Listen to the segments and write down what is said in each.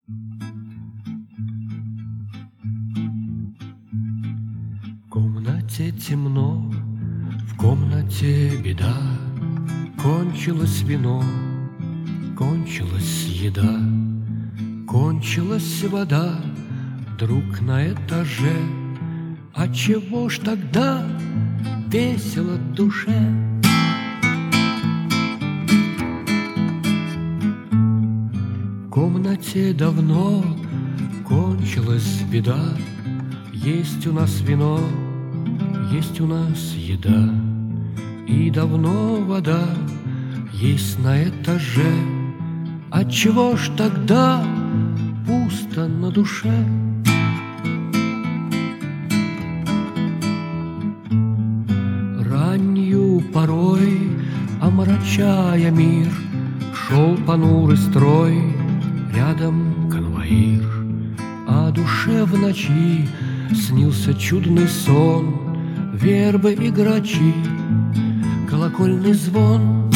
В комнате темно, в комнате беда. Кончилось вино, кончилась еда, кончилась вода, друг на этаже. А чего ж тогда весело душе? В комнате давно кончилась беда. Есть у нас вино, есть у нас еда, и давно вода есть на этаже. Отчего ж тогда пусто на душе? Раннюю порой, омрачая мир, шел понурый строй, рядом конвоир. А душе в ночи снился чудный сон, вербы и грачи, колокольный звон.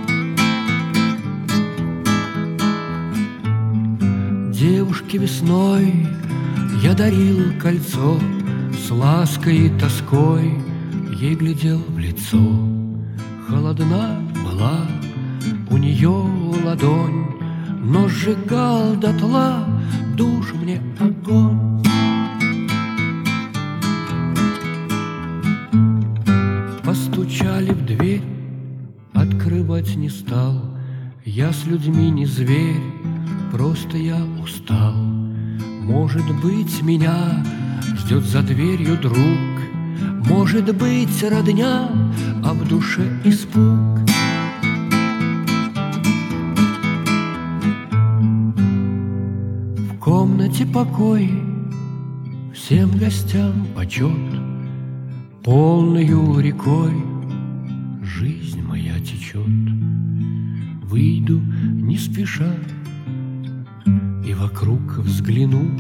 Девушке весной я дарил кольцо, с лаской и тоской ей глядел в лицо. Холодна была у нее ладонь, но сжигал дотла душ мне огонь. Постучали в дверь, открывать не стал. Я с людьми не зверь, просто я устал. Может быть, меня ждет за дверью друг, может быть, родня, а в душе испуг. В комнате покой, всем гостям почет, полною рекой жизнь моя течет. Выйду не спеша и вокруг взгляну.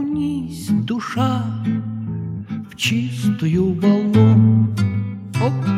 Окунись, душа, в чистую волну. Оп!